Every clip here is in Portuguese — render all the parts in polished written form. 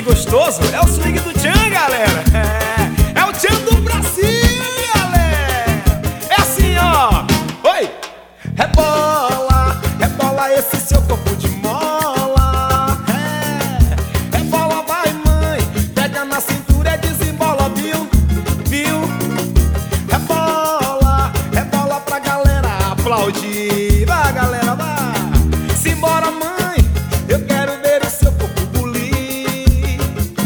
gostoso é o swing do Tchan, galera. É o Tchan do Brasil, galera. É assim, ó. Oi! Rebola, rebola esse seu corpo de mola. Rebola, vai mãe, pega na cintura e desembola, viu? Viu? Rebola, rebola pra galera aplaudir. Vai, galera, vai. Simbora, mãe, eu quero ver o seu corpo bulir.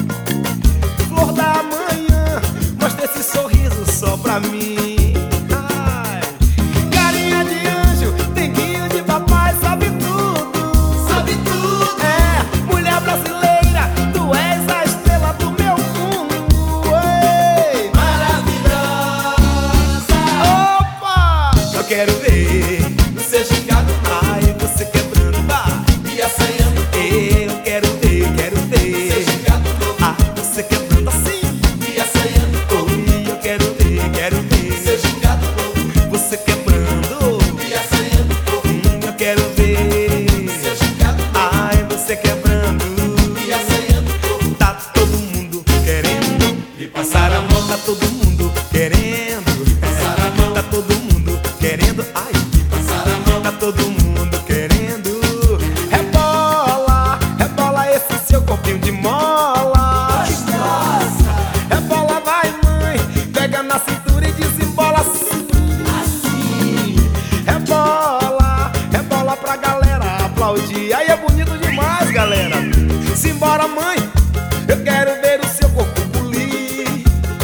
Flor da manhã, mostra esse sorriso só pra mim. Ai. Carinha de anjo, denguinho de papai, sabe tudo. Sabe tudo. É, mulher brasileira, tu és a estrela do meu mundo. Ei. Maravilhosa. Opa! Eu quero ver você gingado, ai, você quebrando, vai. E assanhando, eu quero ver, quero ver. Você gingado, ah, você quebrando assim. E assanhando, oi, eu quero ver. Você gingado, você quebrando. E assanhando, eu quero ver. Você gingado, ai, você quebrando. E assanhando, tá todo mundo querendo e passar a mão, tá todo mundo querendo. Passar a mão, tá todo mundo querendo, ai, passar a mão, tá todo mundo querendo. Rebola, rebola esse seu corpinho de mola. Gostosa. Rebola, vai mãe, pega na cintura e desembola assim. Assim. Rebola, rebola pra galera aplaudir. Aí é bonito demais, galera. Simbora, mãe, eu quero ver o seu corpo bulir.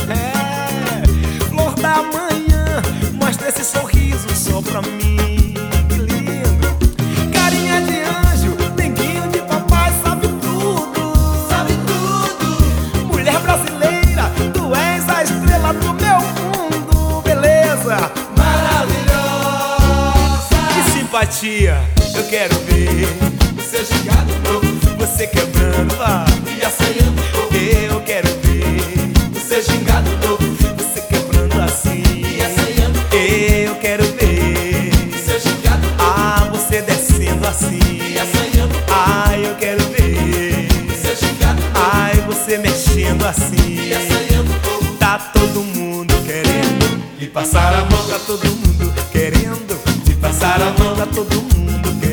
É, flor da manhã, mostra esse sorriso só pra mim. Que lindo. Carinha de anjo, denguinho de papai, sabe tudo. Sabe tudo. Mulher brasileira, tu és a estrela do meu mundo. Beleza. Maravilhosa. Que simpatia. Eu quero ver você gingado novo, você quebrando, vai. E assanhando, eu quero ver você gingado novo, você quebrando assim. E assanhando, eu quero ver você gingado, ah, você descendo assim. E assanhando, ai, eu quero ver você gingado, ai, você mexendo assim. E assanhando, tá todo mundo querendo e passar a mão, tá todo mundo querendo e passar a mão, tá todo mundo querendo.